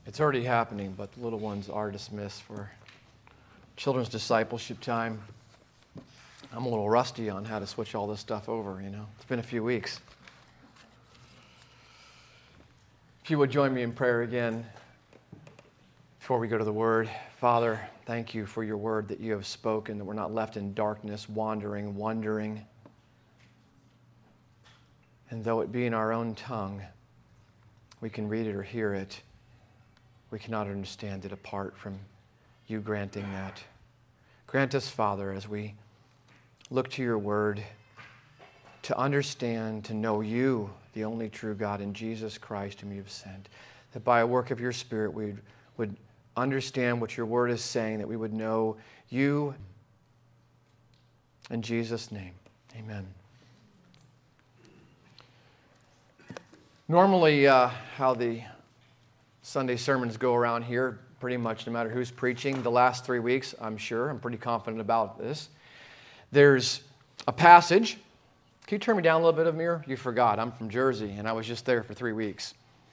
It's already happening, but the little ones are dismissed for children's discipleship time. I'm a little rusty on how to switch all this stuff over, It's been a few weeks. If you would join me in prayer again before we go to the Word. Father, thank you for your Word that you have spoken, that we're not left in darkness, wandering, wondering. And though it be in our own tongue, we can read it or hear it. We cannot understand it apart from you granting that. Grant us, Father, as we look to your word, to understand, to know you, the only true God, in Jesus Christ whom you've sent. That by a work of your Spirit we would understand what your word is saying, that we would know you. In Jesus' name, amen. Normally, how the Sunday sermons go around here, pretty much no matter who's preaching, the last 3 weeks, I'm pretty confident about this. There's a passage. Can you turn me down a little bit, Amir? You forgot. I'm from Jersey, and I was just there for 3 weeks.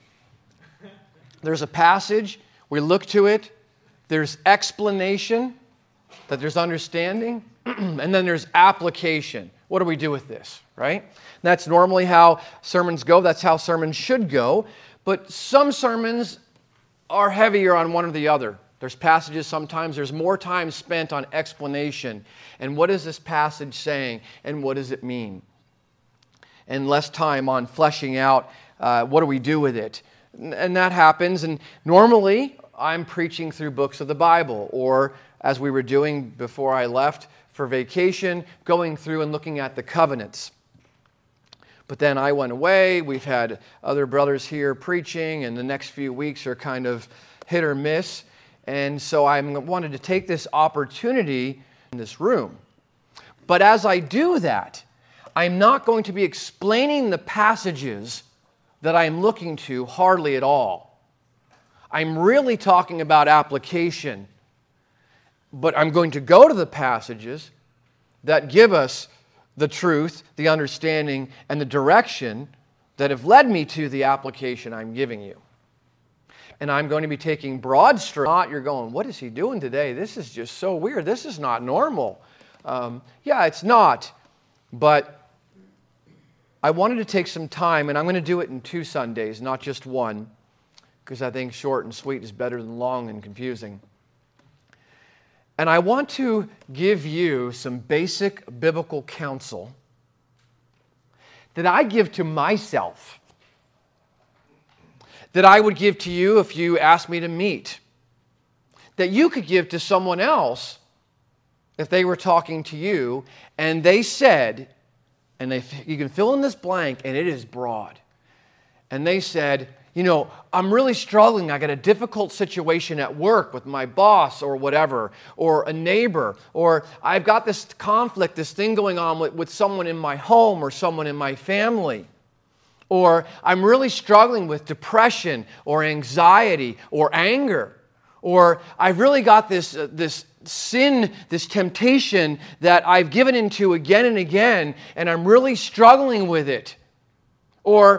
There's a passage. We look to it. There's explanation, that there's understanding, and then there's application. What do we do with this, right? That's normally how sermons go. That's how sermons should go. But some sermons are heavier on one or the other. There's passages sometimes, there's more time spent on explanation. And what is this passage saying? And what does it mean? And less time on fleshing out what do we do with it? And that happens. And normally, I'm preaching through books of the Bible. Or, as we were doing before I left for vacation, going through and looking at the covenants. But then I went away. We've had other brothers here preaching, and the next few weeks are kind of hit or miss. And so I wanted to take this opportunity in this room. But as I do that, I'm not going to be explaining the passages that I'm looking to hardly at all. I'm really talking about application. But I'm going to go to the passages that give us the truth, the understanding, and the direction that have led me to the application I'm giving you. And I'm going to be taking broad strokes. You're going, what is he doing today? This is just so weird. This is not normal. Yeah, it's not. But I wanted to take some time, and I'm going to do it in 2 Sundays, not just one, because I think short and sweet is better than long and confusing. And I want to give you some basic biblical counsel that I give to myself, that I would give to you if you asked me to meet, that you could give to someone else if they were talking to you and they said, and you can fill in this blank and it is broad, and they said, I'm really struggling. I got a difficult situation at work with my boss or whatever, or a neighbor, or I've got this conflict, this thing going on with someone in my home or someone in my family. Or I'm really struggling with depression or anxiety or anger. Or I've really got this sin, this temptation that I've given into again and again, and I'm really struggling with it. Or,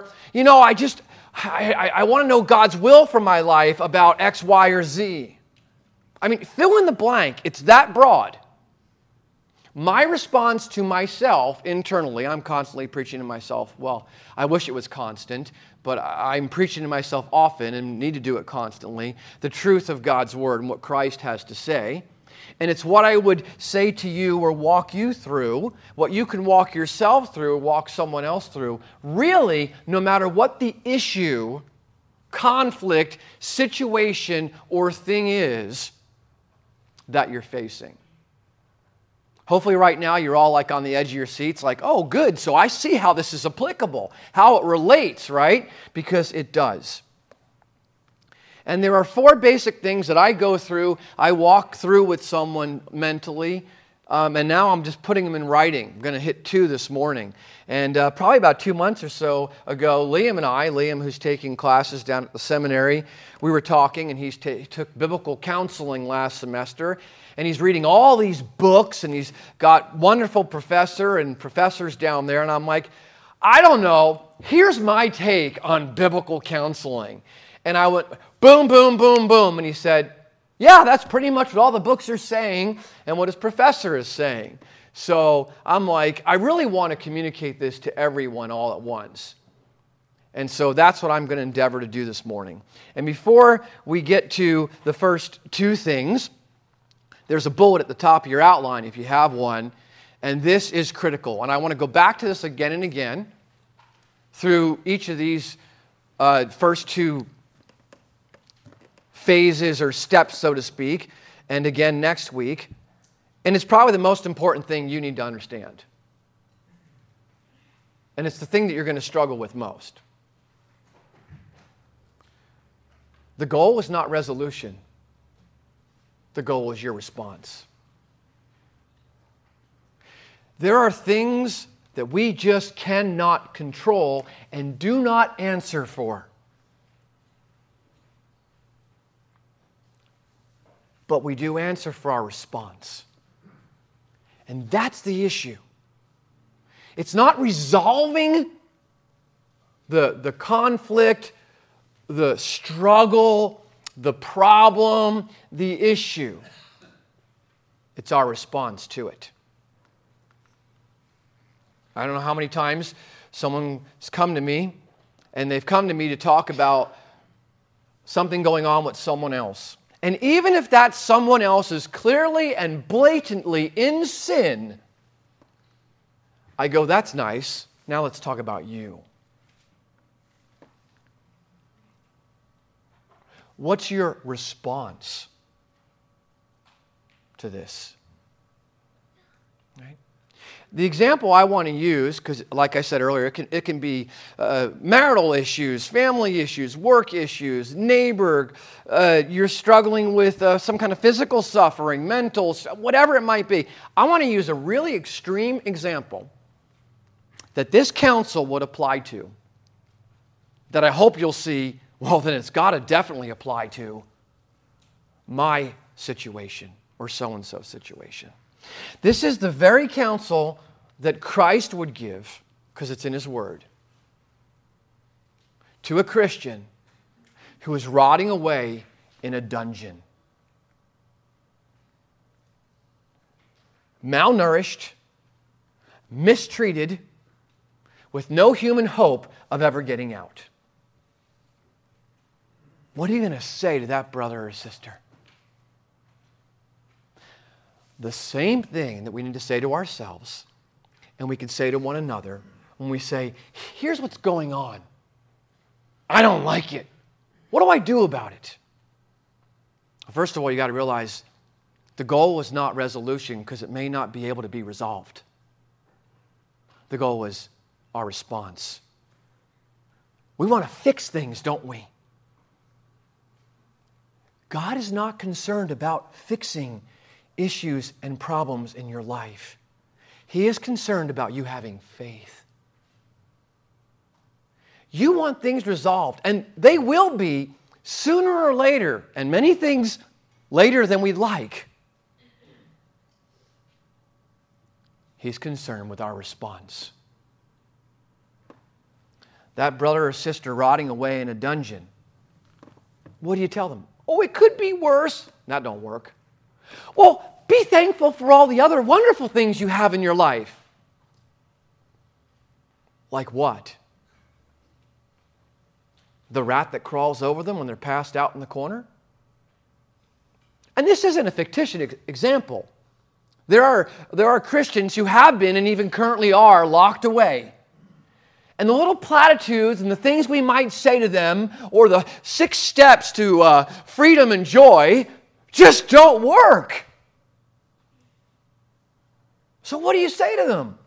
I want to know God's will for my life about X, Y, or Z. I mean, fill in the blank. It's that broad. My response to myself internally, I'm constantly preaching to myself. Well, I wish it was constant, but I'm preaching to myself often and need to do it constantly. The truth of God's Word and what Christ has to say. And it's what I would say to you or walk you through, what you can walk yourself through or walk someone else through, really, no matter what the issue, conflict, situation, or thing is that you're facing. Hopefully right now you're all like on the edge of your seats, like, oh, good, so I see how this is applicable, how it relates, right? Because it does. And there are 4 basic things that I go through, I walk through with someone mentally, and now I'm just putting them in writing. I'm going to hit 2 this morning. And probably about 2 months or so ago, Liam, who's taking classes down at the seminary, we were talking, and he took biblical counseling last semester, and he's reading all these books, and he's got wonderful professors down there, and I'm like, I don't know, here's my take on biblical counseling. And I went, boom, boom, boom, boom. And he said, yeah, that's pretty much what all the books are saying and what his professor is saying. So I'm like, I really want to communicate this to everyone all at once. And so that's what I'm going to endeavor to do this morning. And before we get to the first two things, there's a bullet at the top of your outline if you have one. And this is critical. And I want to go back to this again and again through each of these first two phases or steps, so to speak, and again next week. And it's probably the most important thing you need to understand. And it's the thing that you're going to struggle with most. The goal is not resolution. The goal is your response. There are things that we just cannot control and do not answer for. But we do answer for our response. And that's the issue. It's not resolving the conflict, the struggle, the problem, the issue. It's our response to it. I don't know how many times someone's come to me, and they've come to me to talk about something going on with someone else. And even if that someone else is clearly and blatantly in sin, I go, that's nice. Now let's talk about you. What's your response to this? Right? The example I want to use, because like I said earlier, it can be marital issues, family issues, work issues, neighbor, you're struggling with some kind of physical suffering, mental, whatever it might be. I want to use a really extreme example that this counsel would apply to, that I hope you'll see, well, then it's got to definitely apply to my situation or so-and-so situation. This is the very counsel that Christ would give, because it's in His Word, to a Christian who is rotting away in a dungeon. Malnourished, mistreated, with no human hope of ever getting out. What are you going to say to that brother or sister? The same thing that we need to say to ourselves, and we can say to one another when we say, here's what's going on. I don't like it. What do I do about it? First of all, you got to realize the goal is not resolution, because it may not be able to be resolved. The goal is our response. We want to fix things, don't we? God is not concerned about fixing issues and problems in your life. He is concerned about you having faith. You want things resolved, and they will be sooner or later, and many things later than we'd like. He's concerned with our response. That brother or sister rotting away in a dungeon, what do you tell them? Oh, it could be worse. That don't work. Well, be thankful for all the other wonderful things you have in your life. Like what? The rat that crawls over them when they're passed out in the corner? And this isn't a fictitious example. There are Christians who have been and even currently are locked away. And the little platitudes and the things we might say to them, or the 6 steps to freedom and joy, just don't work. So what do you say to them?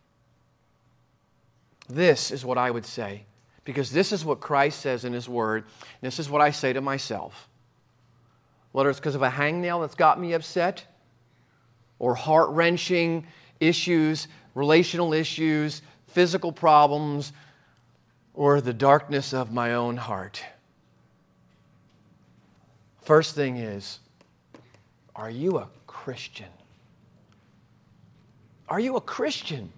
This is what I would say, because this is what Christ says in His Word. This is what I say to myself. Whether it's because of a hangnail that's got me upset, or heart-wrenching issues, relational issues, physical problems, or the darkness of my own heart. First thing is, are you a Christian? Are you a Christian?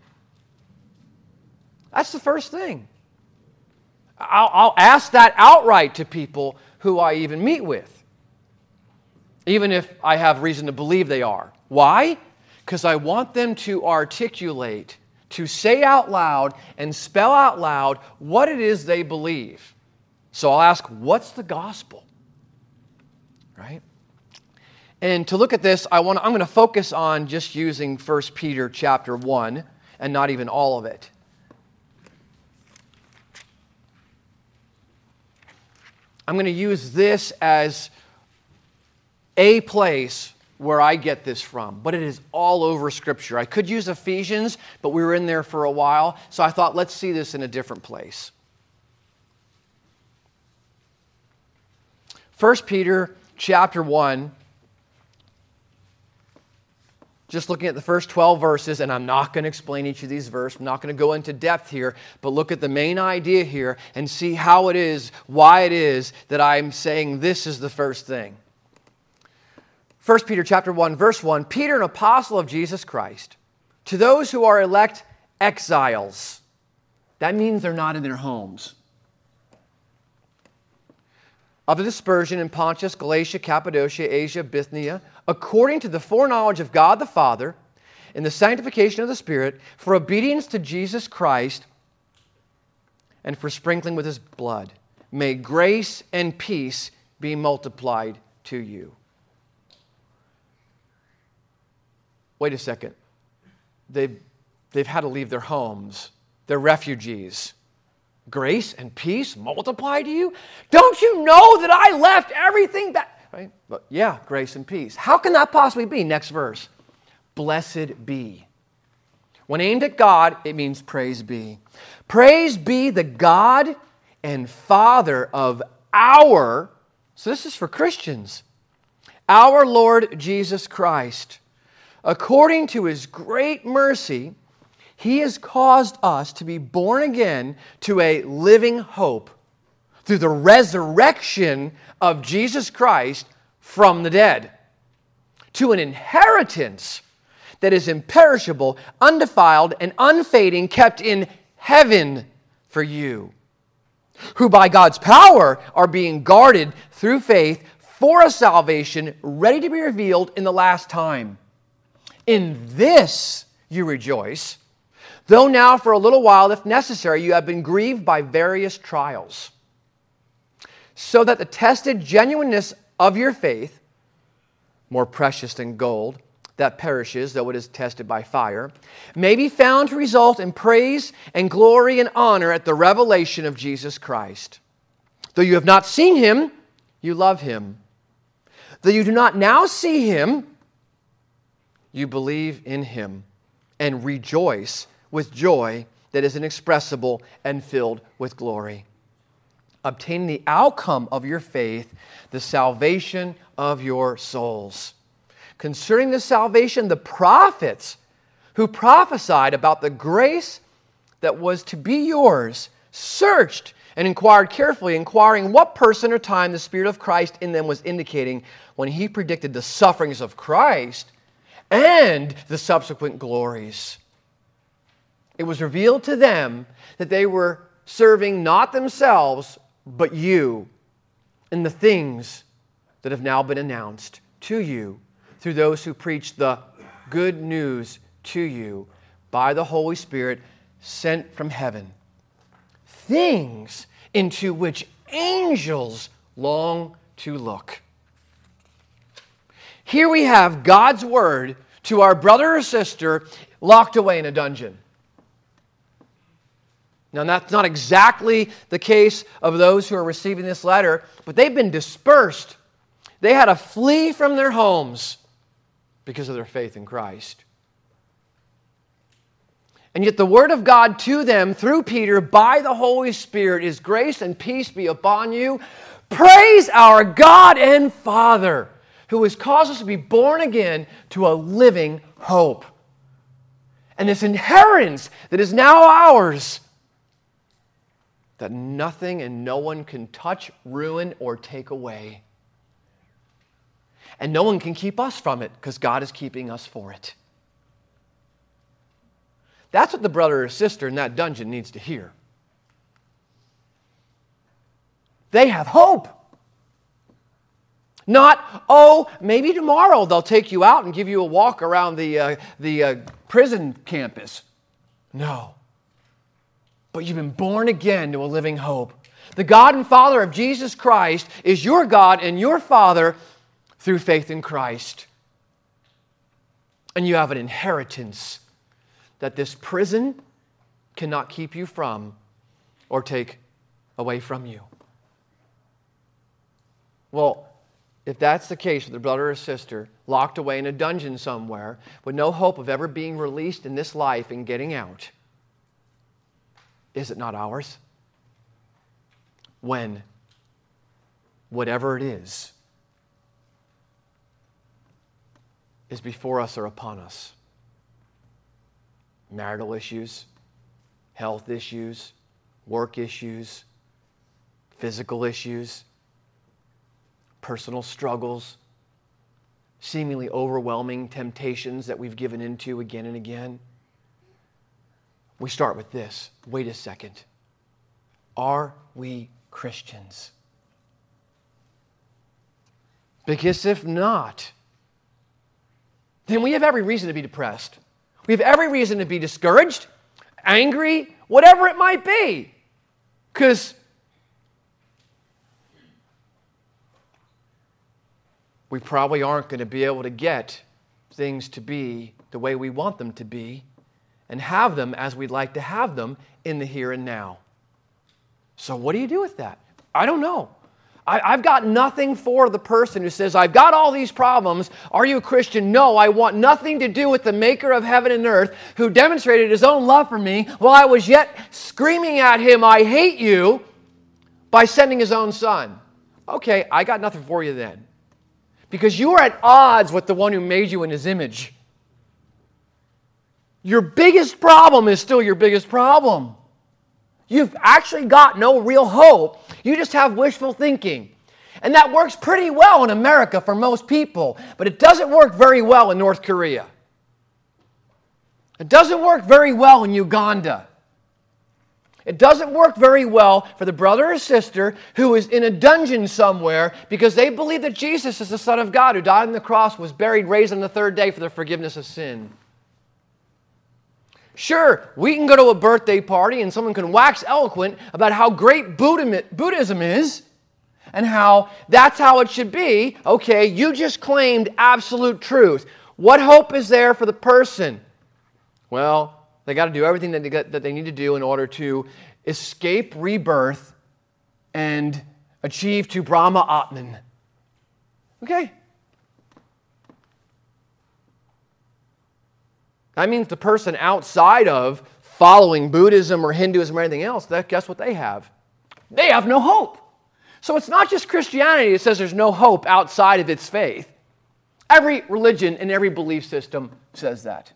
That's the first thing. I'll ask that outright to people who I even meet with, even if I have reason to believe they are. Why? Because I want them to articulate, to say out loud and spell out loud what it is they believe. So I'll ask, what's the gospel? Right? And to look at this, I'm going to focus on just using 1 Peter chapter 1 and not even all of it. I'm going to use this as a place where I get this from, but it is all over Scripture. I could use Ephesians, but we were in there for a while, so I thought, let's see this in a different place. 1 Peter chapter 1, just looking at the first 12 verses, and I'm not going to explain each of these verses. I'm not going to go into depth here, but look at the main idea here and see how it is, why it is that I'm saying this is the first thing. 1 Peter chapter 1, verse 1, Peter, an apostle of Jesus Christ, to those who are elect exiles. That means they're not in their homes. Of the dispersion in Pontus, Galatia, Cappadocia, Asia, Bithynia, according to the foreknowledge of God the Father, in the sanctification of the Spirit, for obedience to Jesus Christ, and for sprinkling with His blood. May grace and peace be multiplied to you. Wait a second. They've had to leave their homes. They're refugees. Grace and peace multiply to you? Don't you know that I left everything that... Right? But yeah, grace and peace. How can that possibly be? Next verse. Blessed be. When aimed at God, it means praise be. Praise be the God and Father of our... So this is for Christians. Our Lord Jesus Christ. According to His great mercy, He has caused us to be born again to a living hope through the resurrection of Jesus Christ from the dead, to an inheritance that is imperishable, undefiled, and unfading, kept in heaven for you, who by God's power are being guarded through faith for a salvation ready to be revealed in the last time. In this you rejoice, though now for a little while, if necessary, you have been grieved by various trials, so that the tested genuineness of your faith, more precious than gold, that perishes, though it is tested by fire, may be found to result in praise and glory and honor at the revelation of Jesus Christ. Though you have not seen Him, you love Him. Though you do not now see Him, you believe in Him and rejoice with joy that is inexpressible and filled with glory, obtaining the outcome of your faith, the salvation of your souls. Concerning this salvation, the prophets who prophesied about the grace that was to be yours searched and inquired carefully, inquiring what person or time the Spirit of Christ in them was indicating when He predicted the sufferings of Christ and the subsequent glories. It was revealed to them that they were serving not themselves, but you in the things that have now been announced to you through those who preach the good news to you by the Holy Spirit sent from heaven. Things into which angels long to look. Here we have God's word to our brother or sister locked away in a dungeon. Now, that's not exactly the case of those who are receiving this letter, but they've been dispersed. They had to flee from their homes because of their faith in Christ. And yet the word of God to them through Peter by the Holy Spirit is grace and peace be upon you. Praise our God and Father, who has caused us to be born again to a living hope. And this inheritance that is now ours, that nothing and no one can touch, ruin, or take away. And no one can keep us from it because God is keeping us for it. That's what the brother or sister in that dungeon needs to hear. They have hope. Not, oh, maybe tomorrow they'll take you out and give you a walk around the prison campus. No. But you've been born again to a living hope. The God and Father of Jesus Christ is your God and your Father through faith in Christ. And you have an inheritance that this prison cannot keep you from or take away from you. Well, if that's the case with a brother or sister locked away in a dungeon somewhere with no hope of ever being released in this life and getting out, is it not ours? When whatever it is before us or upon us. Marital issues, health issues, work issues, physical issues, personal struggles, seemingly overwhelming temptations that we've given into again and again. We start with this. Wait a second. Are we Christians? Because if not, then we have every reason to be depressed. We have every reason to be discouraged, angry, whatever it might be. Because we probably aren't going to be able to get things to be the way we want them to be and have them as we'd like to have them in the here and now. So what do you do with that? I don't know. I've got nothing for the person who says, I've got all these problems. Are you a Christian? No, I want nothing to do with the maker of heaven and earth who demonstrated his own love for me while I was yet screaming at him, I hate you, by sending his own son. Okay, I got nothing for you then. Because you are at odds with the one who made you in his image. Your biggest problem is still your biggest problem. You've actually got no real hope. You just have wishful thinking. And that works pretty well in America for most people, but it doesn't work very well in North Korea. It doesn't work very well in Uganda. It doesn't work very well for the brother or sister who is in a dungeon somewhere because they believe that Jesus is the Son of God who died on the cross, was buried, raised on the third day for the forgiveness of sin. Sure, we can go to a birthday party and someone can wax eloquent about how great Buddhism is and how that's how it should be. Okay, you just claimed absolute truth. What hope is there for the person? Well, they got to do everything that they need to do in order to escape rebirth and achieve to Brahma Atman. Okay? That means the person outside of following Buddhism or Hinduism or anything else, guess what they have? They have no hope. So it's not just Christianity that says there's no hope outside of its faith. Every religion and every belief system says that.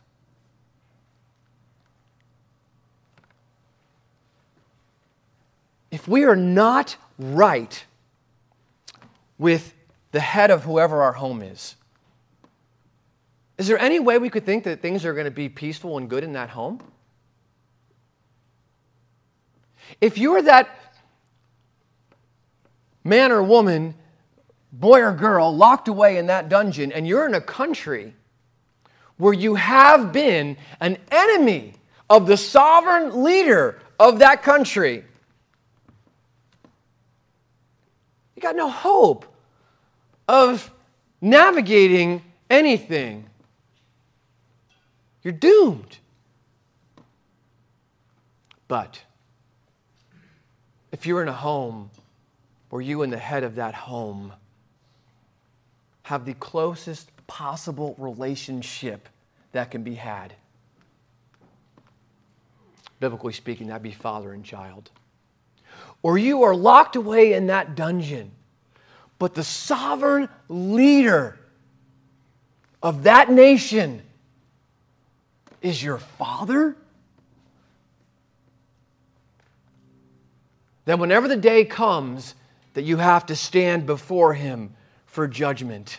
If we are not right with the head of whoever our home is there any way we could think that things are going to be peaceful and good in that home? If you're that man or woman, boy or girl, locked away in that dungeon, and you're in a country where you have been an enemy of the sovereign leader of that country, you got no hope of navigating anything. You're doomed. But if you're in a home where you and the head of that home have the closest possible relationship that can be had, biblically speaking, that'd be father and child. Or you are locked away in that dungeon, but the sovereign leader of that nation is your father, then whenever the day comes that you have to stand before him for judgment,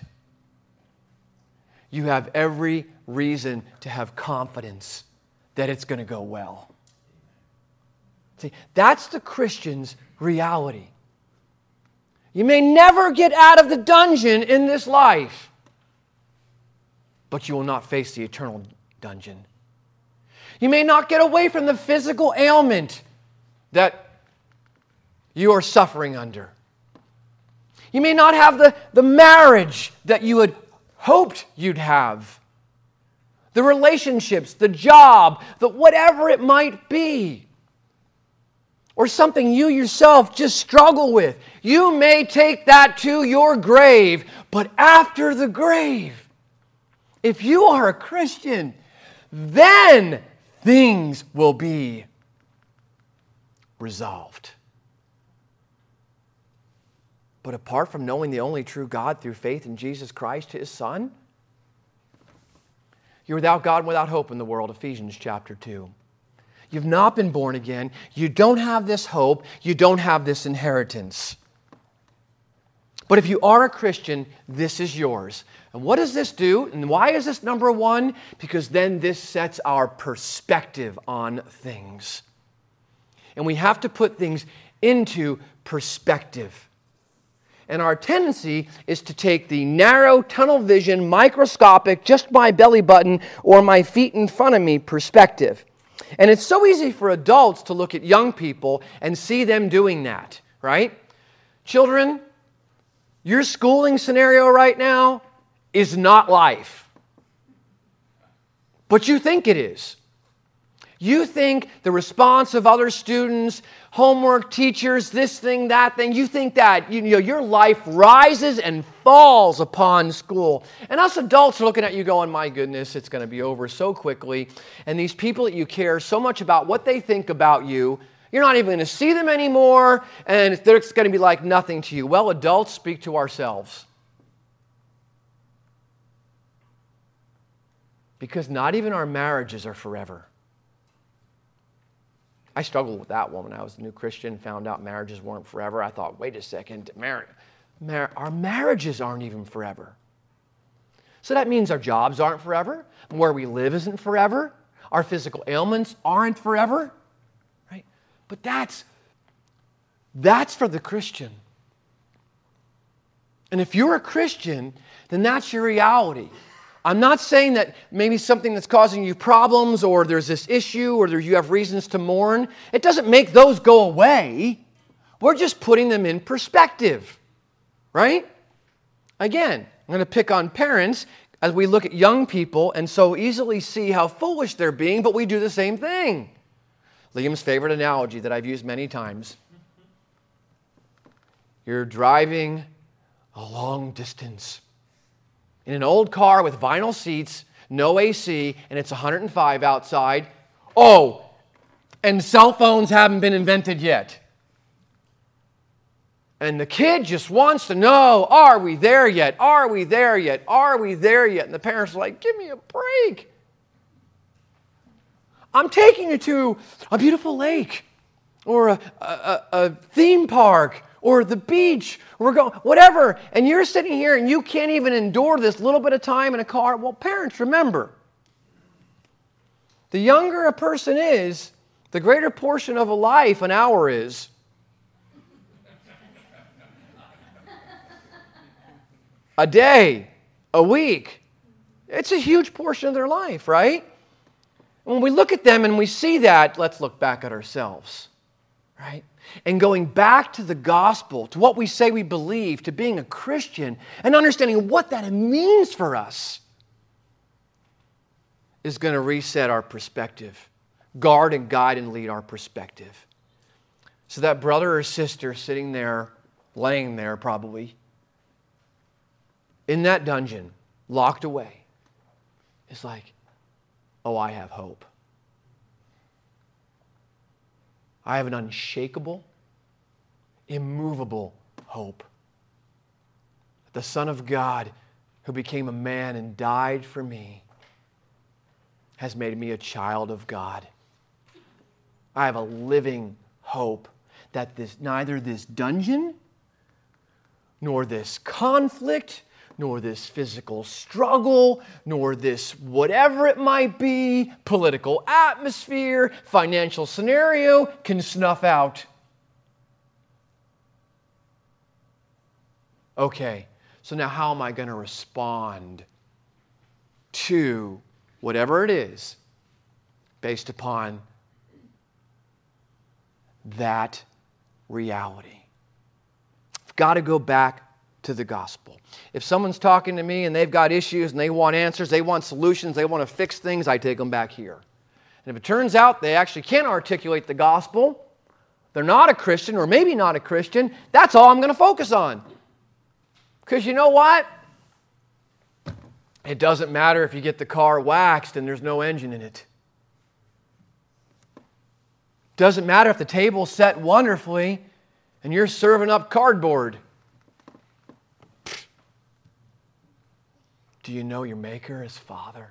you have every reason to have confidence that it's going to go well. See, that's the Christian's reality. You may never get out of the dungeon in this life, but you will not face the eternal dungeon. You may not get away from the physical ailment that you are suffering under. You may not have the marriage that you had hoped you'd have. The relationships, the job, whatever it might be. Or something you yourself just struggle with. You may take that to your grave, but after the grave, if you are a Christian, then things will be resolved. But apart from knowing the only true God through faith in Jesus Christ, His Son, you're without God and without hope in the world, Ephesians chapter 2. You've not been born again. You don't have this hope. You don't have this inheritance. But if you are a Christian, this is yours. And what does this do? And why is this number one? Because then this sets our perspective on things. And we have to put things into perspective. And our tendency is to take the narrow, tunnel vision, microscopic, just my belly button or my feet in front of me perspective. And it's so easy for adults to look at young people and see them doing that, right? Children, your schooling scenario right now is not life. But you think it is. You think the response of other students, homework, teachers, this thing, that thing, you think that your life rises and falls upon school. And us adults are looking at you going, my goodness, it's going to be over so quickly. And these people that you care so much about what they think about you, you're not even going to see them anymore, and it's going to be like nothing to you. Well, adults, speak to ourselves. Because not even our marriages are forever. I struggled with that one when I was a new Christian, found out marriages weren't forever. I thought, wait a second, our marriages aren't even forever. So that means our jobs aren't forever, where we live isn't forever, our physical ailments aren't forever, right? But that's for the Christian. And if you're a Christian, then that's your reality. I'm not saying that maybe something that's causing you problems or there's this issue or you have reasons to mourn. It doesn't make those go away. We're just putting them in perspective, right? Again, I'm going to pick on parents as we look at young people and so easily see how foolish they're being, but we do the same thing. Liam's favorite analogy that I've used many times. You're driving a long distance in an old car with vinyl seats, no AC, and it's 105 outside. Oh, and cell phones haven't been invented yet. And the kid just wants to know, are we there yet? Are we there yet? Are we there yet? And the parents are like, give me a break. I'm taking you to a beautiful lake or a theme park or the beach, we're going, whatever, and you're sitting here and you can't even endure this little bit of time in a car. Well, parents, remember, the younger a person is, the greater portion of a life an hour is. A day, a week. It's a huge portion of their life, right? When we look at them and we see that, let's look back at ourselves, right? And going back to the gospel, to what we say we believe, to being a Christian, and understanding what that means for us is going to reset our perspective, guard and guide and lead our perspective. So that brother or sister sitting there, laying there probably, in that dungeon, locked away, is like, oh, I have hope. I have an unshakable, immovable hope. The Son of God, who became a man and died for me, has made me a child of God. I have a living hope that neither this dungeon, nor this conflict, nor this physical struggle, nor this whatever it might be, political atmosphere, financial scenario, can snuff out. Okay, so now how am I going to respond to whatever it is based upon that reality? I've got to go back to the gospel. If someone's talking to me and they've got issues and they want answers, they want solutions, they want to fix things, I take them back here. And if it turns out they actually can't articulate the gospel, they're not a Christian or maybe not a Christian, that's all I'm going to focus on. Because you know what? It doesn't matter if you get the car waxed and there's no engine in it. Doesn't matter if the table's set wonderfully and you're serving up cardboard. Do you know your Maker is Father?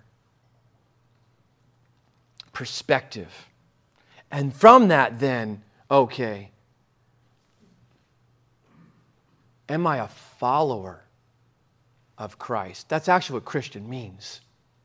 Perspective. And from that then, okay, am I a follower of Christ? That's actually what Christian means.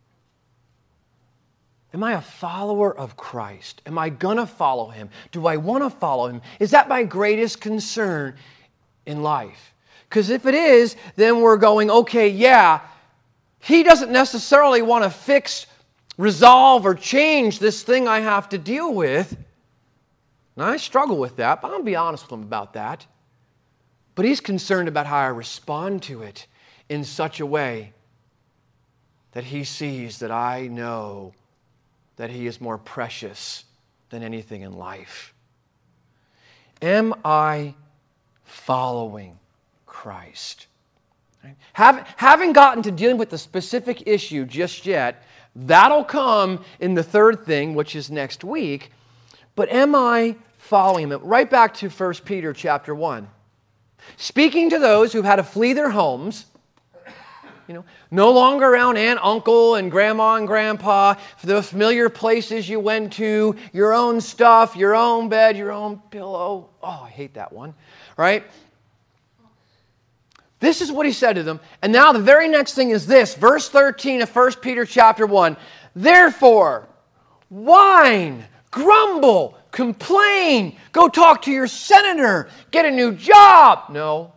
Am I a follower of Christ? Am I going to follow Him? Do I want to follow Him? Is that my greatest concern in life? Because if it is, then we're going, okay, yeah, He doesn't necessarily want to fix, resolve, or change this thing I have to deal with. And I struggle with that, but I'll be honest with Him about that. But He's concerned about how I respond to it in such a way that He sees that I know that He is more precious than anything in life. Am I following Christ? Having gotten to dealing with the specific issue just yet, that'll come in the third thing, which is next week. But am I following Him? Right back to 1 Peter chapter 1. Speaking to those who've had to flee their homes, no longer around aunt, uncle, and grandma and grandpa, the familiar places you went to, your own stuff, your own bed, your own pillow. Oh, I hate that one, right? This is what he said to them. And now the very next thing is this, verse 13 of 1 Peter chapter 1. Therefore, whine, grumble, complain, go talk to your senator, get a new job. No.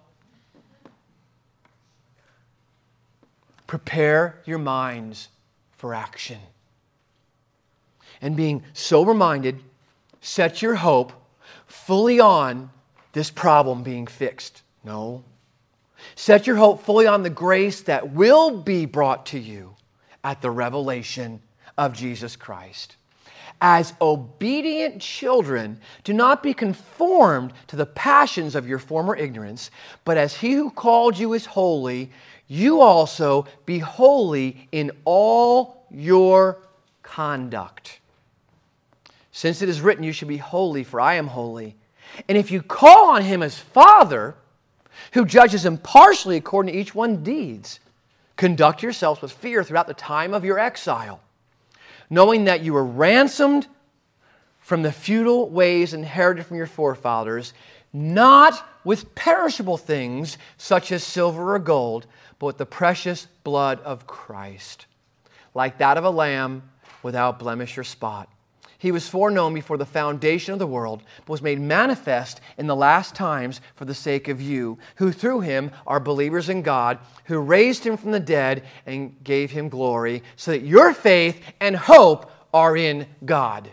Prepare your minds for action. And being sober-minded, set your hope fully on this problem being fixed. No. Set your hope fully on the grace that will be brought to you at the revelation of Jesus Christ. As obedient children, do not be conformed to the passions of your former ignorance, but as He who called you is holy, you also be holy in all your conduct. Since it is written, you should be holy, for I am holy. And if you call on Him as Father, who judges impartially according to each one's deeds, conduct yourselves with fear throughout the time of your exile, knowing that you were ransomed from the futile ways inherited from your forefathers, not with perishable things such as silver or gold, but with the precious blood of Christ, like that of a lamb without blemish or spot. He was foreknown before the foundation of the world, but was made manifest in the last times for the sake of you, who through Him are believers in God, who raised Him from the dead and gave Him glory, so that your faith and hope are in God.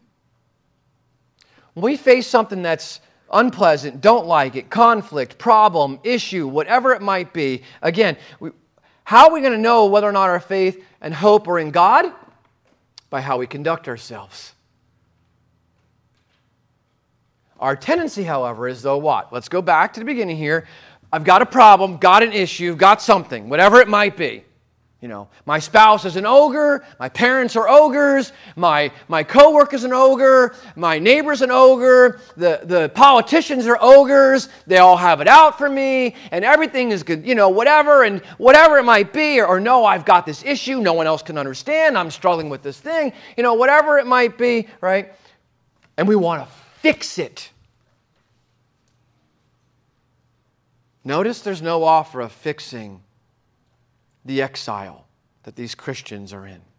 When we face something that's unpleasant, don't like it, conflict, problem, issue, whatever it might be, again, how are we going to know whether or not our faith and hope are in God? By how we conduct ourselves. Our tendency, however, is though what? Let's go back to the beginning here. I've got a problem, got an issue, got something, whatever it might be. My spouse is an ogre, my parents are ogres, my coworker's an ogre, my neighbor's an ogre, the politicians are ogres, they all have it out for me, and everything is good, whatever it might be, or no, I've got this issue, no one else can understand, I'm struggling with this thing, whatever it might be, right? And we want to fix it. Notice there's no offer of fixing the exile that these Christians are in.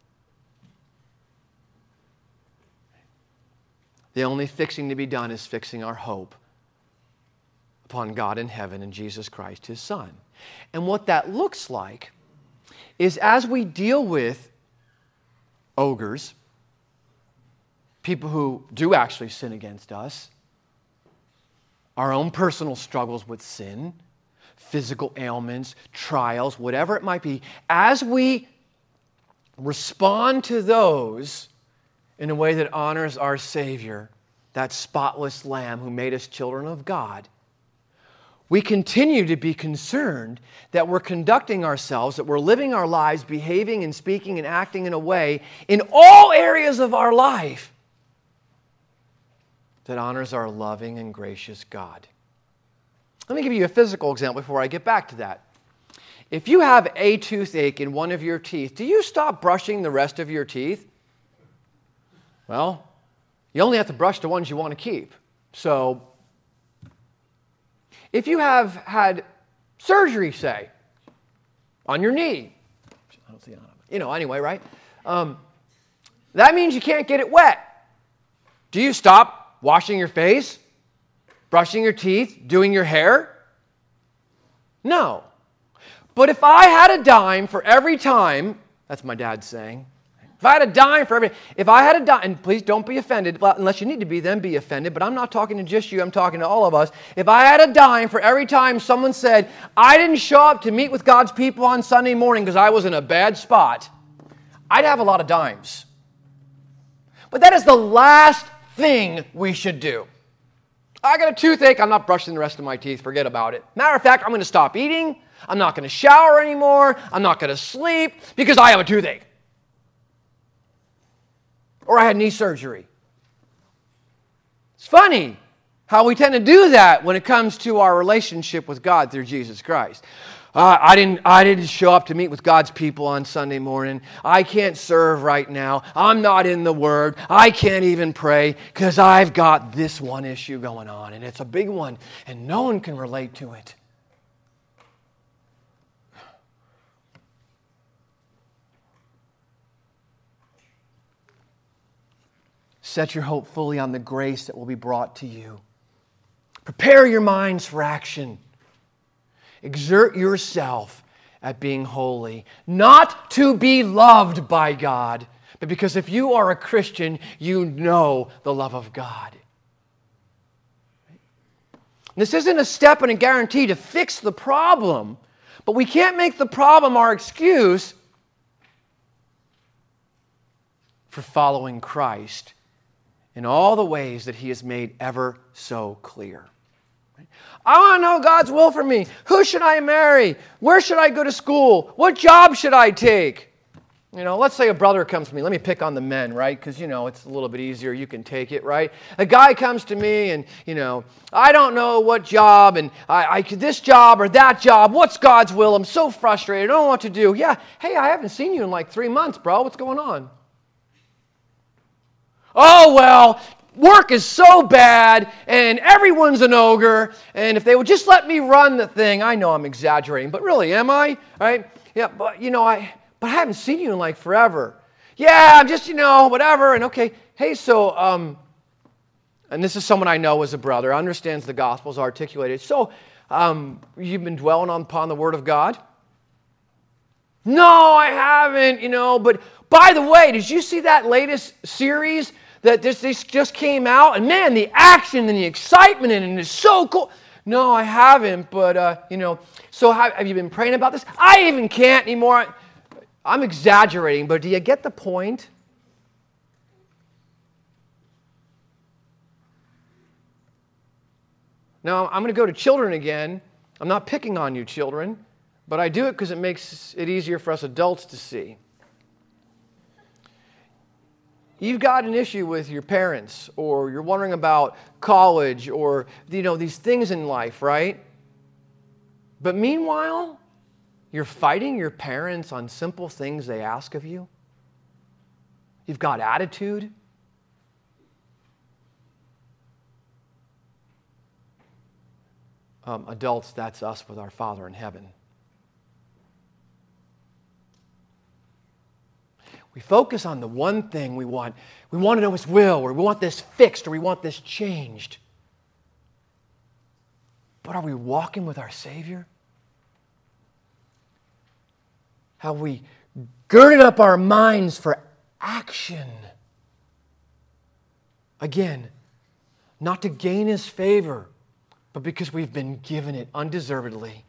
The only fixing to be done is fixing our hope upon God in heaven and Jesus Christ, His Son. And what that looks like is as we deal with ogres, people who do actually sin against us, our own personal struggles with sin, physical ailments, trials, whatever it might be, as we respond to those in a way that honors our Savior, that spotless Lamb who made us children of God, we continue to be concerned that we're conducting ourselves, that we're living our lives, behaving and speaking and acting in a way in all areas of our life that honors our loving and gracious God. Let me give you a physical example before I get back to that. If you have a toothache in one of your teeth, do you stop brushing the rest of your teeth? Well, you only have to brush the ones you want to keep. So, if you have had surgery, say, on your knee, I don't see it on anyway, right? That means you can't get it wet. Do you stop washing your face, brushing your teeth, doing your hair? No. But if I had a dime for every time, that's my dad saying, if I had a dime for every, if I had a dime, and please don't be offended, unless you need to be, then be offended, but I'm not talking to just you, I'm talking to all of us. If I had a dime for every time someone said, I didn't show up to meet with God's people on Sunday morning because I was in a bad spot, I'd have a lot of dimes. But that is the last thing we should do. I got a toothache, I'm not brushing the rest of my teeth, forget about it. Matter of fact, I'm going to stop eating, I'm not going to shower anymore, I'm not going to sleep because I have a toothache. Or I had knee surgery. It's funny how we tend to do that when it comes to our relationship with God through Jesus Christ. I didn't show up to meet with God's people on Sunday morning. I can't serve right now. I'm not in the Word. I can't even pray because I've got this one issue going on, and it's a big one, and no one can relate to it. Set your hope fully on the grace that will be brought to you. Prepare your minds for action. Exert yourself at being holy, not to be loved by God, but because if you are a Christian, you know the love of God. This isn't a step and a guarantee to fix the problem, but we can't make the problem our excuse for following Christ in all the ways that He has made ever so clear. I want to know God's will for me. Who should I marry? Where should I go to school? What job should I take? Let's say a brother comes to me. Let me pick on the men, right? Because, it's a little bit easier. You can take it, right? A guy comes to me and, I don't know what job and I could this job or that job. What's God's will? I'm so frustrated. I don't know what to do. Yeah. Hey, I haven't seen you in like 3 months, bro. What's going on? Oh, well, work is so bad, and everyone's an ogre, and if they would just let me run the thing, I know I'm exaggerating, but really, am I? Right? Yeah, but, I haven't seen you in like forever. Yeah, I'm just, whatever, and okay. Hey, so, and this is someone I know as a brother, understands the gospel's articulated. So, you've been dwelling upon the Word of God? No, I haven't, but by the way, did you see that latest series that this just came out? And man, the action and the excitement in it is so cool. No, I haven't, but, so have you been praying about this? I even can't anymore. I'm exaggerating, but do you get the point? Now, I'm going to go to children again. I'm not picking on you, children, but I do it because it makes it easier for us adults to see. You've got an issue with your parents, or you're wondering about college, or, these things in life, right? But meanwhile, you're fighting your parents on simple things they ask of you. You've got attitude. Adults, that's us with our Father in heaven. We focus on the one thing we want. We want to know His will, or we want this fixed, or we want this changed. But are we walking with our Savior? Have we girded up our minds for action? Again, not to gain His favor, but because we've been given it undeservedly.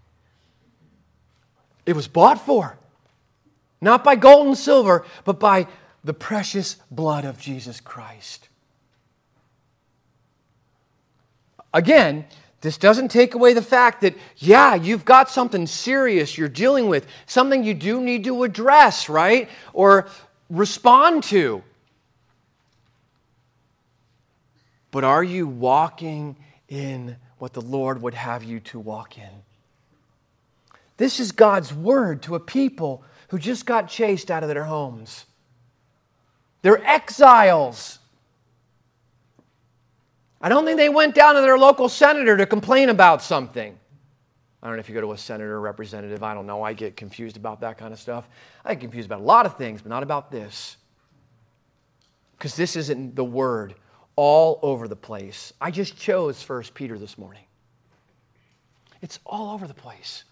It was bought for, not by gold and silver, but by the precious blood of Jesus Christ. Again, this doesn't take away the fact that, yeah, you've got something serious you're dealing with, something you do need to address, right? Or respond to. But are you walking in what the Lord would have you to walk in? This is God's word to a people who just got chased out of their homes. They're exiles. I don't think they went down to their local senator to complain about something. I don't know if you go to a senator or representative. I don't know. I get confused about that kind of stuff. I get confused about a lot of things, but not about this. Because this isn't the word all over the place. I just chose 1 Peter this morning. It's all over the place.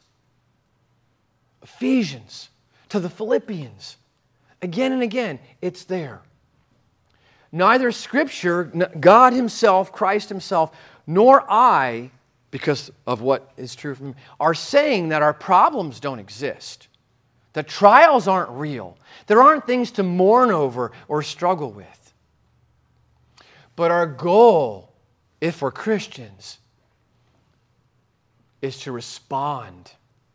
Ephesians to the Philippians. Again and again, it's there. Neither Scripture, God Himself, Christ Himself, nor I, because of what is true from Him, are saying that our problems don't exist. That trials aren't real. There aren't things to mourn over or struggle with. But our goal, if we're Christians, is to respond.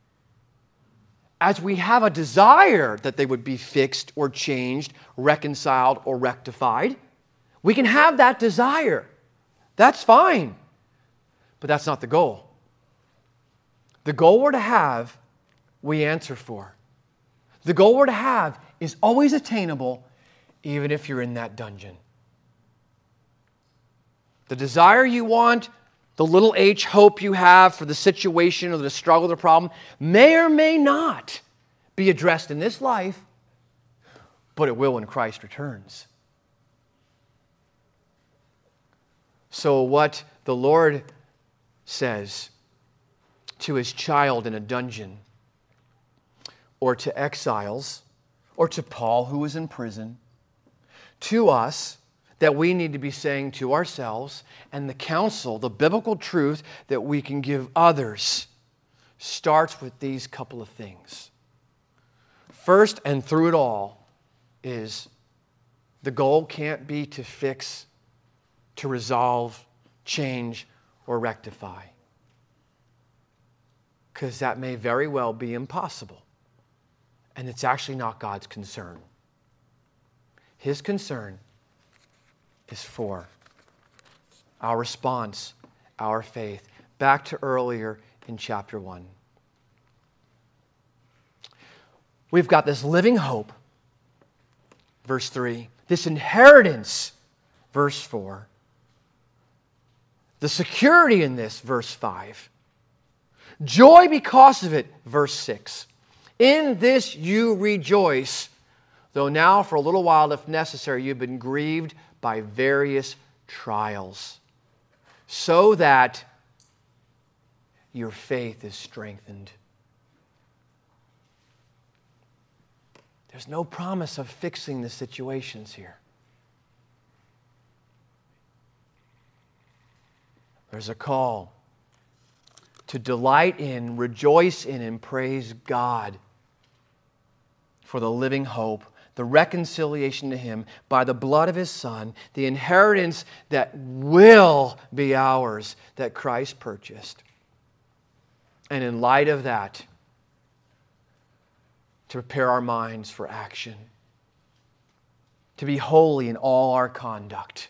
As we have a desire that they would be fixed or changed, reconciled or rectified, we can have that desire. That's fine. But that's not the goal. The goal we're to have, we answer for. The goal we're to have is always attainable, even if you're in that dungeon. The desire you want, the little h hope you have for the situation or the struggle or the problem may or may not be addressed in this life, but it will when Christ returns. So what the Lord says to His child in a dungeon, or to exiles, or to Paul who was in prison, to us, that we need to be saying to ourselves, and the counsel, the biblical truth that we can give others, starts with these couple of things. First, and through it all, is the goal can't be to fix, to resolve, change, or rectify. Because that may very well be impossible. And it's actually not God's concern. His concern is for our response, our faith. Back to earlier in chapter 1. We've got this living hope, verse 3. This inheritance, verse 4. The security in this, verse 5. Joy because of it, verse 6. In this you rejoice, though now for a little while, if necessary, you've been grieved by various trials, so that your faith is strengthened. There's no promise of fixing the situations here. There's a call to delight in, rejoice in, and praise God for the living hope, the reconciliation to Him by the blood of His Son, the inheritance that will be ours that Christ purchased. And in light of that, to prepare our minds for action, to be holy in all our conduct.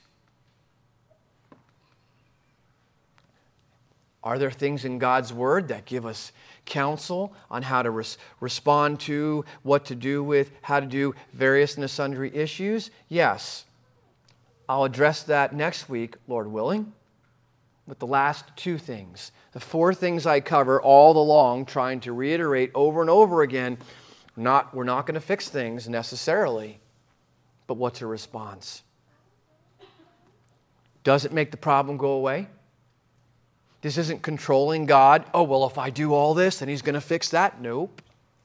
Are there things in God's Word that give us counsel on how to respond to, what to do with, how to do various and sundry issues? Yes. I'll address that next week, Lord willing, with the last two things. The four things I cover all along, trying to reiterate over and over again. We're not going to fix things necessarily, but what's a response? Does it make the problem go away? This isn't controlling God. Oh, well, if I do all this, then He's going to fix that. Nope.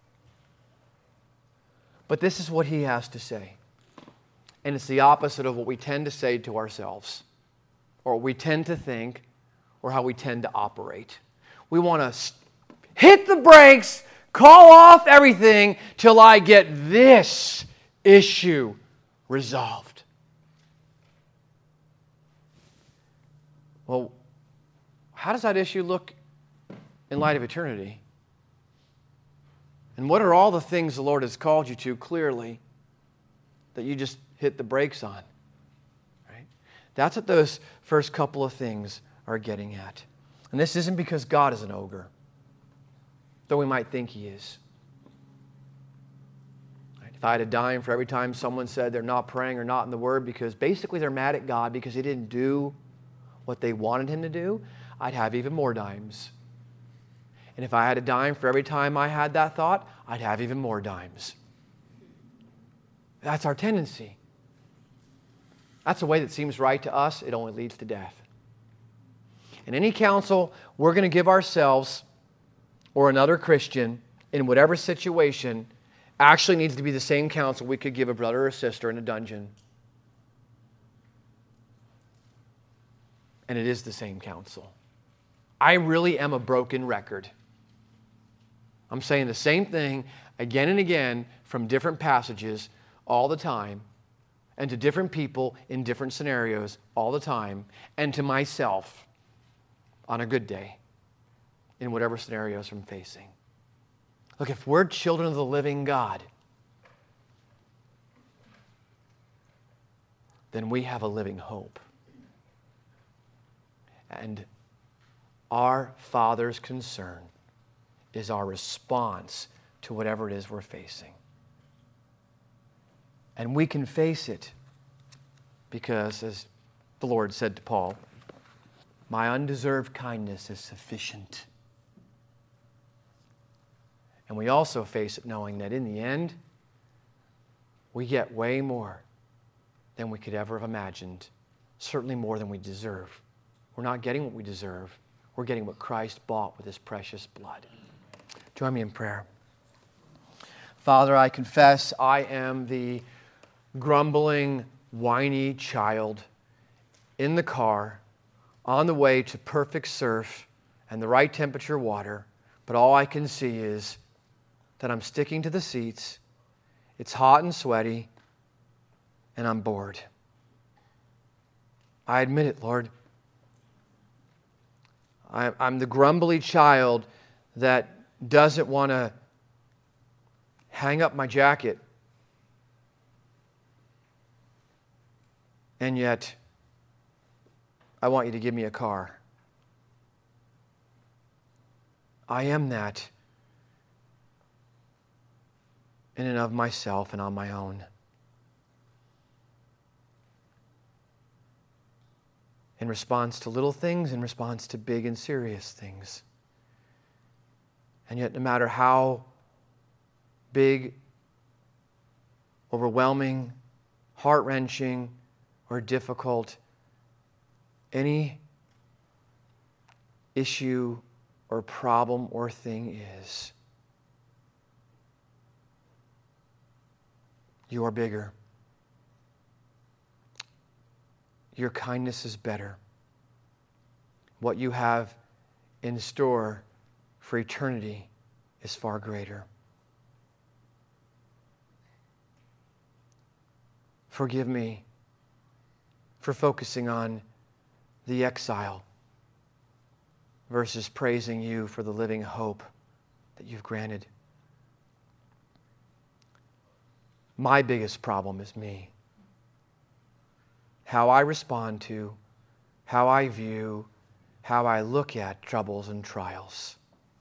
But this is what He has to say. And it's the opposite of what we tend to say to ourselves, or what we tend to think, or how we tend to operate. We want to hit the brakes, call off everything till I get this issue resolved. Well, how does that issue look in light of eternity? And what are all the things the Lord has called you to clearly that you just hit the brakes on? Right? That's what those first couple of things are getting at. And this isn't because God is an ogre, though we might think He is. Right? If I had a dime for every time someone said they're not praying or not in the Word because basically they're mad at God because He didn't do what they wanted Him to do, I'd have even more dimes. And if I had a dime for every time I had that thought, I'd have even more dimes. That's our tendency. That's a way that seems right to us. It only leads to death. And any counsel we're going to give ourselves or another Christian in whatever situation actually needs to be the same counsel we could give a brother or sister in a dungeon. And it is the same counsel. I really am a broken record. I'm saying the same thing again and again from different passages all the time, and to different people in different scenarios all the time, and to myself on a good day in whatever scenarios I'm facing. Look, if we're children of the living God, then we have a living hope. And our Father's concern is our response to whatever it is we're facing. And we can face it because, as the Lord said to Paul, my undeserved kindness is sufficient. And we also face it knowing that in the end, we get way more than we could ever have imagined, certainly more than we deserve. We're not getting what we deserve. We're getting what Christ bought with His precious blood. Join me in prayer. Father, I confess I am the grumbling, whiny child in the car on the way to perfect surf and the right temperature water, but all I can see is that I'm sticking to the seats, it's hot and sweaty, and I'm bored. I admit it, Lord. I'm the grumbly child that doesn't want to hang up my jacket, and yet I want you to give me a car. I am that in and of myself and on my own. In response to little things, in response to big and serious things. And yet, no matter how big, overwhelming, heart-wrenching, or difficult any issue or problem or thing is, you are bigger. Your kindness is better. What you have in store for eternity is far greater. Forgive me for focusing on the exile versus praising you for the living hope that you've granted. My biggest problem is me. How I respond to, how I view, how I look at troubles and trials.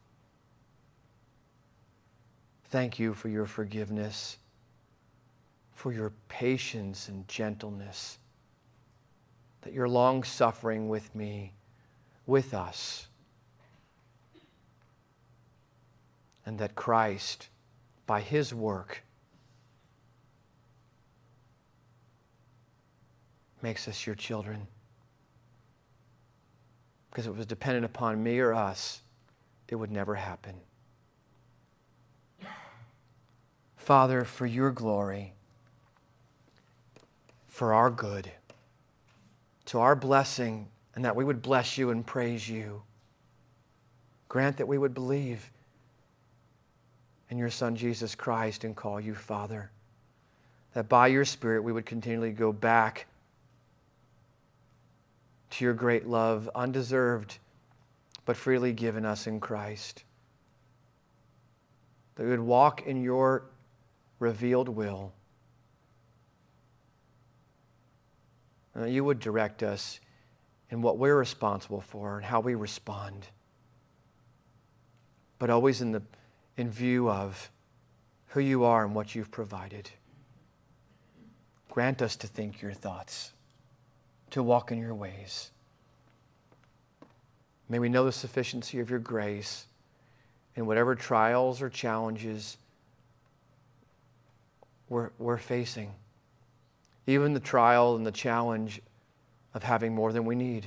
Thank you for your forgiveness, for your patience and gentleness, that you're long-suffering with me, with us, and that Christ, by His work, makes us your children. Because if it was dependent upon me or us, it would never happen. Father, for your glory, for our good, to our blessing, and that we would bless you and praise you. Grant that we would believe in your Son, Jesus Christ, and call you Father. That by your Spirit we would continually go back to your great love, undeserved, but freely given us in Christ. That we would walk in your revealed will. And that you would direct us in what we're responsible for and how we respond. But always in view of who you are and what you've provided. Grant us to think your thoughts, to walk in your ways. May we know the sufficiency of your grace in whatever trials or challenges we're facing. Even the trial and the challenge of having more than we need.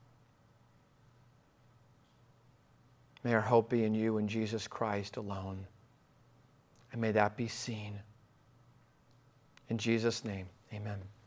May our hope be in you and Jesus Christ alone. And may that be seen. In Jesus' name, amen.